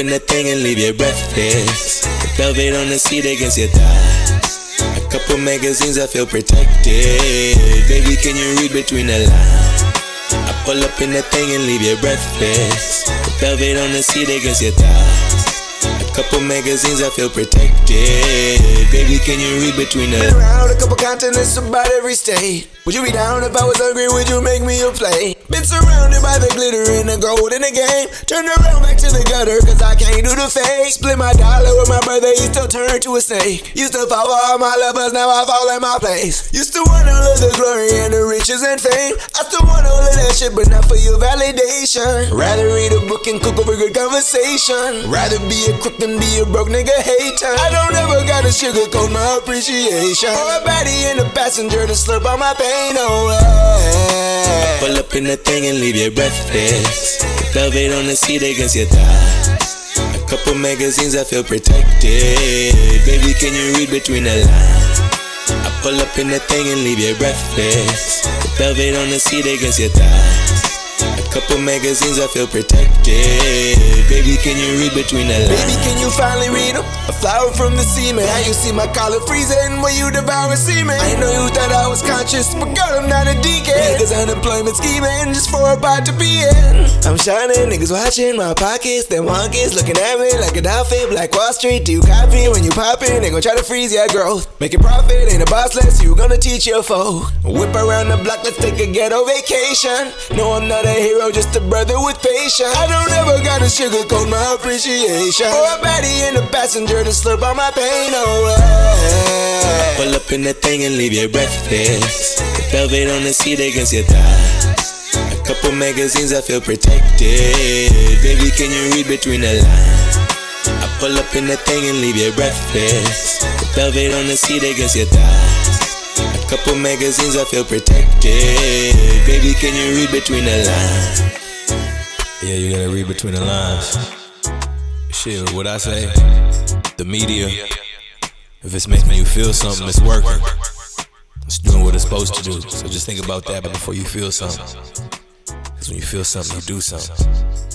in the thing and leave you breathless. The velvet on the seat against your thigh. A couple magazines, I feel protected. Baby, can you read between the lines? I pull up in the thing and leave you breathless. The velvet on the seat against your thigh. A couple magazines, I feel protected. Baby, can you read between the lines? Been around a couple continents, about every state. Would you be down if I was hungry? Would you make me a plate? Been surrounded by the glitter and the gold in the game. Turned around back to the gutter, cause I can't do the fake. Split my dollar with my brother, he still turned to a snake. Used to follow all my lovers, now I fall in my place. Used to want all of the glory and the riches and fame. I still want all of that shit, but not for your validation. Rather read a book and cook up a good conversation. Rather be a crook than be a broke nigga hater. I don't ever gotta sugarcoat my appreciation. Or a baddie in the passenger to slurp on my pain away. Pull up in the thing and leave you breathless. The velvet on the seat against your thigh. A couple magazines, I feel protected. Baby, can you read between the lines? I pull up in the thing and leave you breathless. The velvet on the seat against your thigh. A couple magazines, I feel protected. Baby, can you read between the lines? Baby, can you finally read them? A flower from the semen. Now you see my collar freezing when you devour semen. I know you thought I was conscious, but girl, I'm not a deacon. Niggas unemployment scheming just for a pot to be in. I'm shining, niggas watching my pockets. Them wonkies looking at me like a dolphin. Black Wall Street, do you copy? When you pop in, they gon' try to freeze your growth. Making profit ain't a boss less, you gonna teach your foe. Whip around the block, let's take a ghetto vacation. No, I'm not a hero, just a brother with patience. I don't ever gotta sugarcoat my appreciation. Or a baddie in the passenger to slurp on my pain away. Pull up in the thing and leave you breathless. The velvet on the seat against your thigh. A couple magazines, I feel protected. Baby, can you read between the lines? I pull up in the thing and leave you breathless. The velvet on the seat against your thigh. A couple magazines, I feel protected. Baby, can you read between the lines? Yeah, you gotta read between the lines. Shit, what I say? The media, if it's making you feel something, it's working. It's doing what it's supposed to do. So just think about that before you feel something. Because when you feel something, you do something.